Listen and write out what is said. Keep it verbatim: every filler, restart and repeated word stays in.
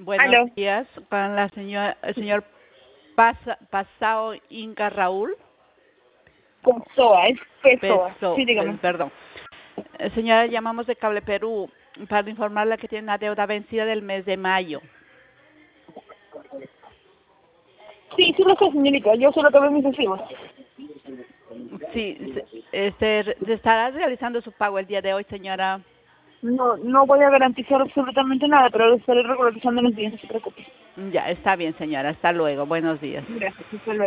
Buenos Aló. días, con la señora, el señor Pasa, Pasao Inca Raúl. Pessoa, es Pessoa. Peso, Sí, pe- dígame. perdón. Eh, Señora, llamamos de Cable Perú para informarle que tiene una deuda vencida del mes de mayo. Sí, sí lo sé, señorita. Yo solo tomé mis recibos. Sí, se, este, se estará realizando su pago el día de hoy, señora. No, no voy a garantizar absolutamente nada, pero lo estaré regularizando en los días, no se preocupe. Ya, está bien, señora. Hasta luego. Buenos días. Gracias. Hasta luego.